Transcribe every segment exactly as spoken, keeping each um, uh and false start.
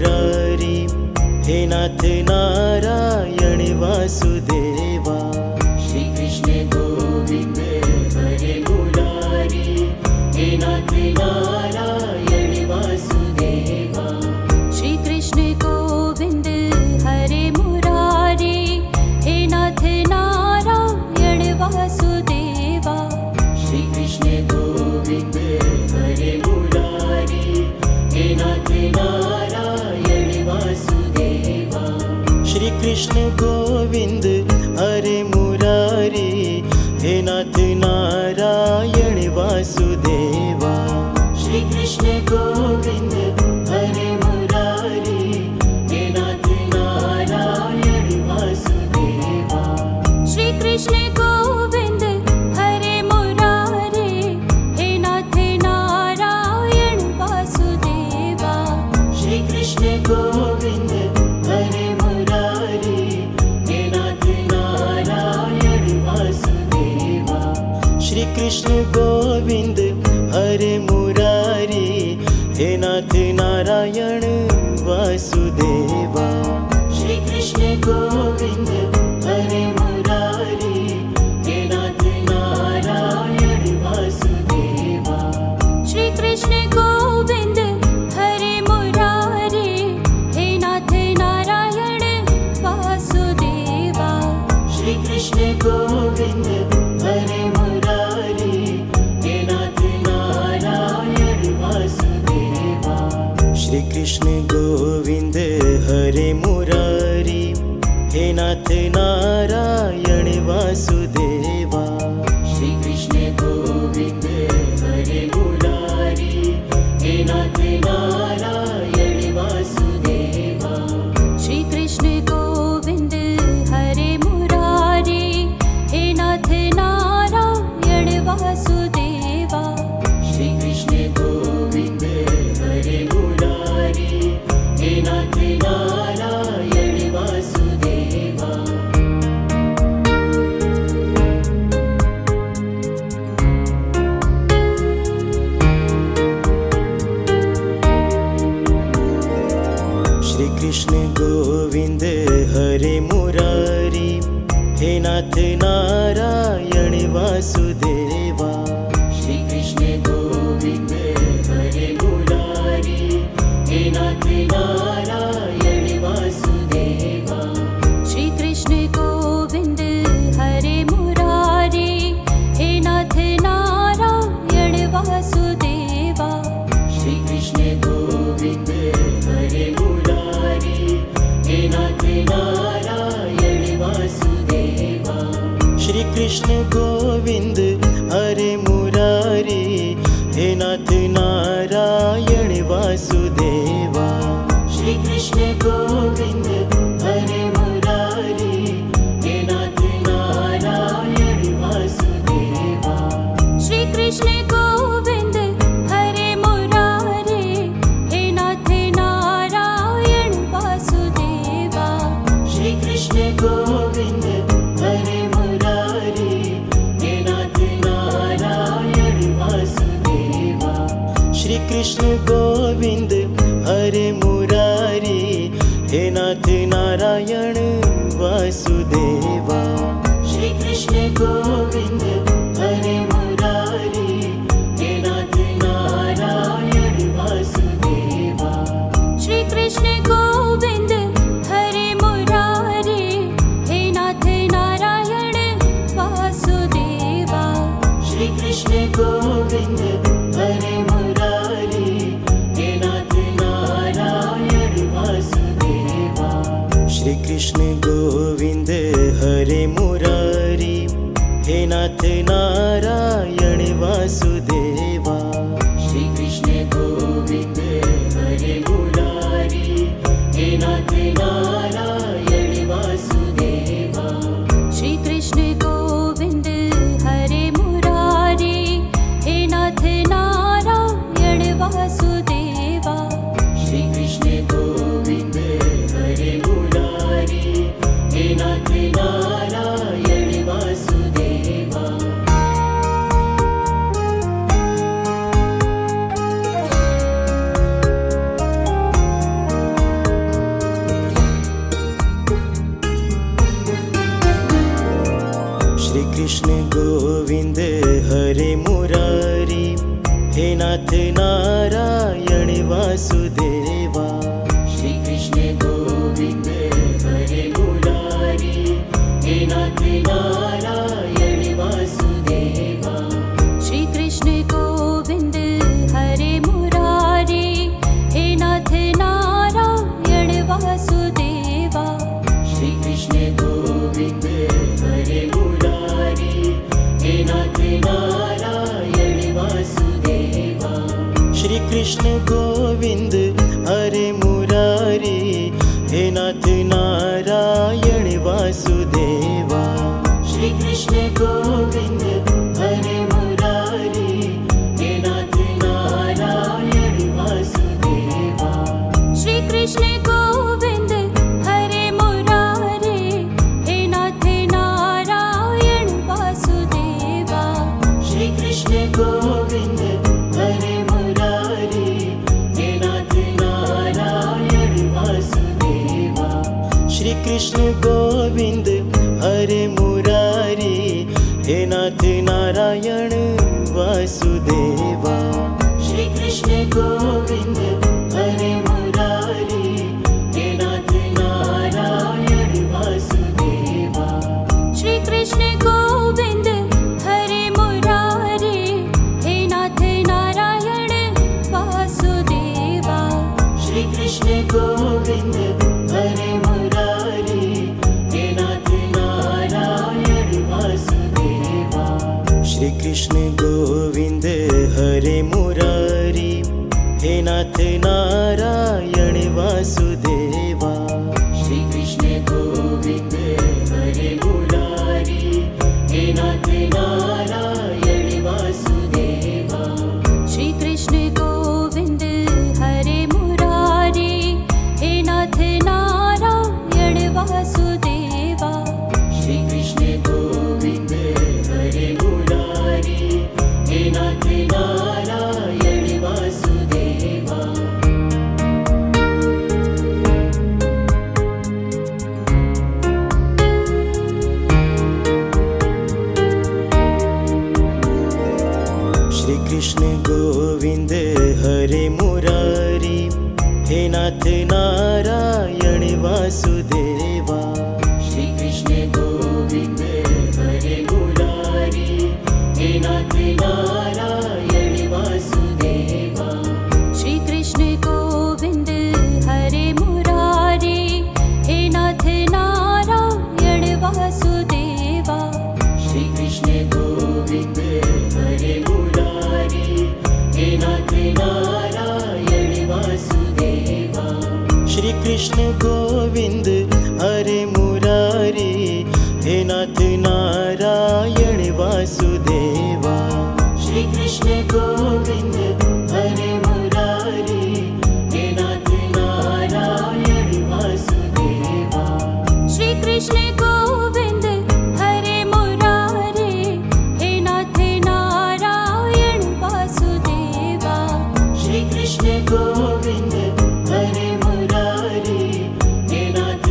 Murari, हे नाथ Narayan Vasudeva. Shri Krishna Govind हरे Murari, हे नाथ Narayan Vasudeva. Shri Krishna Govind हरे Murari, हे नाथ Narayan Vasudeva. Shri Krishna Govind हरे Murari, हे नाथ Narayan Vasudeva. Shri Krishna Govind हरे Murari, हे नाथ Narayan Vasudeva. Shri Krishna Govind हरे Murari, हे नाथ Narayan Vasudeva. Shri Krishna Govind हरे Murari, हे नाथ Narayan Vasudeva. Shri Krishna Govind हरे Murari, हे नाथ Narayan Vasudeva. Shri Krishna Govind हरे Murari, हे नाथ Narayan Vasudeva. Shri Krishna Govind हरे Murari, हे नाथ Narayan Vasudeva. Shri Krishna Govind हरे Murari, हे नाथ Narayan Vasudeva. Shri Krishna Govind हरे Murari, हे नाथ Narayan Vasudeva. Shri Krishna Govind हरे Murari, हे नाथ Narayan Vasudeva. Shri Krishna Govind हरे Murari, हे नाथ Narayan Vasudeva. Shri Krishna Govind हरे Murari, हे नाथ Narayan Vasudeva. Shri Krishna Govind हरे Murari, हे नाथ Narayan Vasudeva. Shri Krishna Govind हरे Murari, हे नाथ Narayan Vasudeva. Shri Krishna Govind हरे Murari, हे नाथ Narayan Vasudeva. Shri Krishna Govind हरे Murari, हे नाथ Narayan Vasudeva. Shri Krishna Govind हरे Murari, हे नाथ Narayan Vasudeva. Shri Krishna Govind हरे Murari, हे नाथ Narayan Vasudeva. Shri Krishna Govind हरे Murari, हे नाथ Narayan Vasudeva. Shri Krishna Govind हरे Murari, हे नाथ Narayan Vasudeva. Shri Krishna Govind हरे Murari, हे नाथ Narayan Vasudeva. Shri Krishna Govind हरे Murari, हे नाथ Narayan Vasudeva. Shri Krishna Govind हरे Murari, हे नाथ Narayan Vasudeva. Shri Krishna Govind हरे Murari, हे नाथ Narayan Vasudeva. Shri Krishna Govind हरे Murari, हे नाथ Narayan Vasudeva. Shri Krishna Govind हरे Murari, हे नाथ Narayan Vasudeva. Shri Krishna Govind हरे Murari, हे नाथ Narayan Vasudeva. Shri Krishna Govind हरे Murari, हे नाथ Narayan Vasudeva. Shri Krishna Govind हरे Murari, हे नाथ Narayan Vasudeva. Krishna Govind हरे Murari, हे नाथ Narayan Vasudeva. Shri Krishna Govind हरे Murari, हे नाथ Narayan Vasudeva. Shri Krishna Govind हरे Murari, हे नाथ Narayan Vasudeva. Shri Krishna Govind हरे Murari, हे नाथ Narayan Vasudeva. Shri Krishna Govind हरे Murari, हे नाथ Narayan Vasudeva. Shri Krishna Govind हरे Murari, हे नाथ Narayan Vasudeva. Shri Krishna Govind हरे Murari, हे नाथ Narayan Vasudeva. Shri Krishna Govind हरे Murari, हे नाथ Narayan Vasudeva. Shri Krishna Govind हरे Murari, हे नाथ Narayan Vasudeva. Shri Krishna Govind हरे Murari, हे नाथ Narayan Vasudeva. Shri Krishna Govind हरे Murari, हे नाथ Narayan Vasudeva. Shri Krishna Govind हरे Murari, हे नाथ Narayan Vasudeva. Shri Krishna Govind हरे Murari, हे नाथ Narayan Vasudeva. Shri Krishna Govind हरे Murari, हे नाथ Narayan Vasudeva. Shri Krishna Govind हरे Murari, हे नाथ Narayan Vasudeva. Shri Krishna Govind हरे Murari, हे नाथ Narayan Vasudeva. Shri Krishna Govind हरे Murari, हे नाथ Narayan Vasudeva. Shri Krishna Govind हरे Murari, हे नाथ Narayan Vasudeva. Shri Krishna Govind हरे Murari, हे नाथ Narayan Vasudeva. Shri Krishna Govind हरे Murari, हे नाथ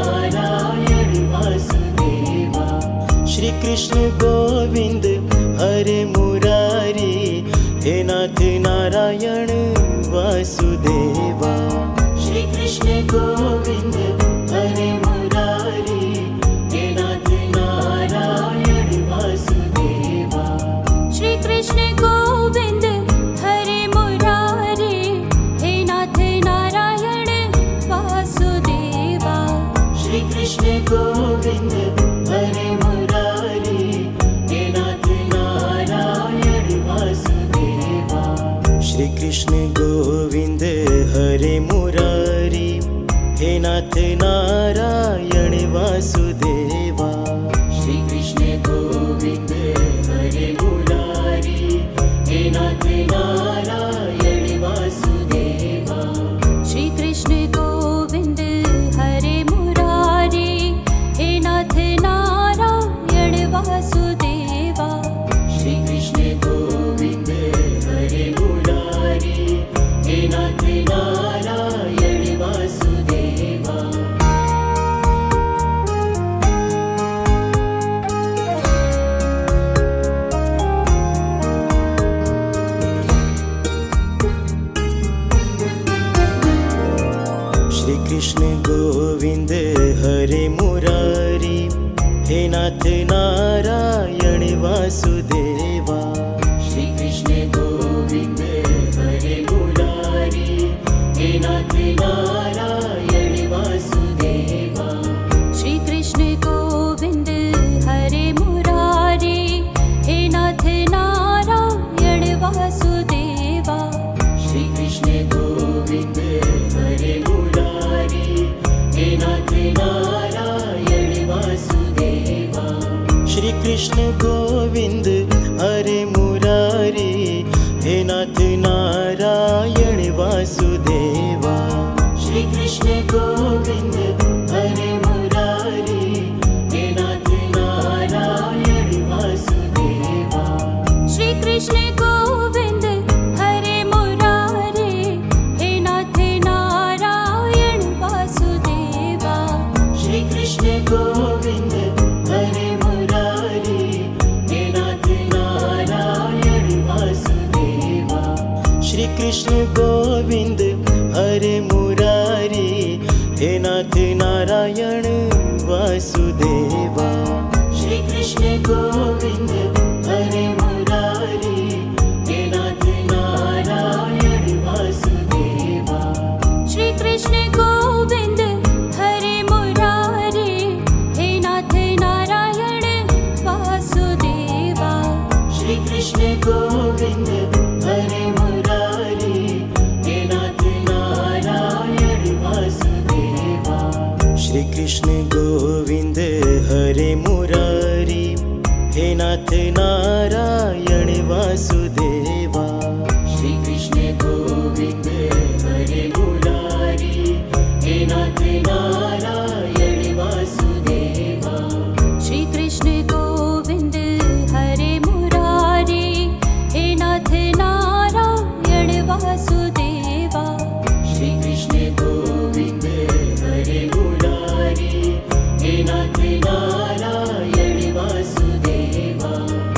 Narayan Vasudeva. Shri Krishna Govind हरे Murari, हे नाथ Narayan Vasudeva. Shri Krishna Govind हरे Murari, हे नाथ Narayan Vasudeva. Shri Krishna Govind हरे Murari, हे नाथ Narayan Vasudeva. Shri Krishna Govind हरे Murari, हे नाथ Narayan Vasudeva. Shri Krishna Govind हरे Murari, हे नाथ Narayan Vasudeva. Shri Krishna Govind हरे Murari, हे नाथ Narayan Vasudeva. Shri Krishna Govind हरे Murari, हे नाथ Narayan Vasudeva. Shri Krishna Govind हरे Murari, हे नाथ Narayan Vasudeva. Shri Krishna Govind हरे Murari, हे नाथ Narayan Vasudeva. Shri Krishna Govind हरे Murari, हे नाथ Narayan Vasudeva. Shri Krishna Govind हरे Murari, हे नाथ Narayan Vasudeva. Shri Krishna Krishna Govind हरे Murari हे नाथ Narayan Vasudeva. Shri Krishna Govind हरे Murari हे नाथ Narayan Vasudeva. Shri Krishna Govind हरे Murari हे नाथ Narayan Vasudeva. Shri Krishna Govind हरे Murari हे नाथ Narayan Vasudeva. Shri Krishna Govind हरे Murari हे नाथ Narayan Vasudeva. Shri Krishna Govind हरे Murari हे नाथ Narayan Vasudeva. Shri Krishna Govind हरे Murari हे नाथ Narayan Vasudeva. Shri Krishna Govind हरे Murari हे नाथ Narayan Vasudeva. Shri Krishna Govind हरे Murari हे नाथ Narayan Vasudeva. Shri Krishna Govind हरे Murari हे नाथ Narayan Vasudeva. Shri Krishna Govind हरे Murari हे नाथ Narayan Vasudeva.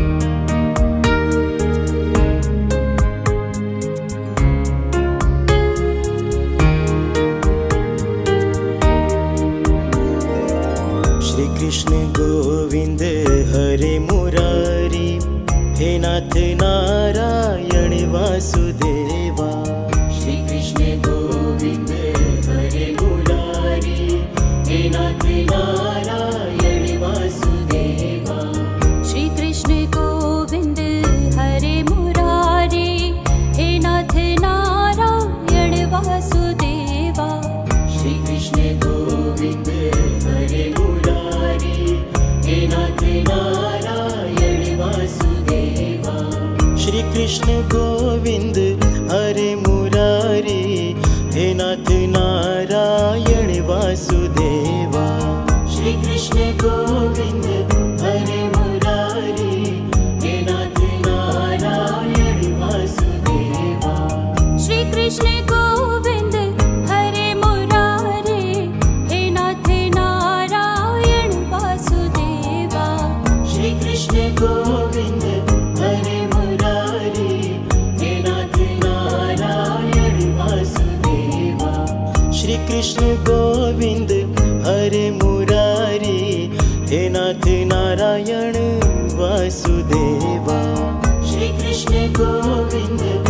Shri Krishna Govind हरे Murari हे नाथ Narayan Vasudeva. Shri Krishna Govind हरे Murari हे नाथ Narayan Vasudeva. Shri Krishna Govind हरे Murari हे नाथ Narayan Vasudeva. Shri Krishna Govind हरे Murari हे नाथ Narayan Vasudeva. Shri Krishna Govind हरे Murari हे नाथ Narayan Vasudeva. Shri Krishna Govind हरे Murari हे नाथ Narayan Vasudeva. Shri Krishna Govind हरे Murari हे नाथ Narayan Vasudeva. Shri Krishna Govind हरे Murari हे नाथ Narayan Vasudeva. Shri Krishna Govind हरे Murari हे नाथ Narayan Vasudeva. Shri Krishna Govind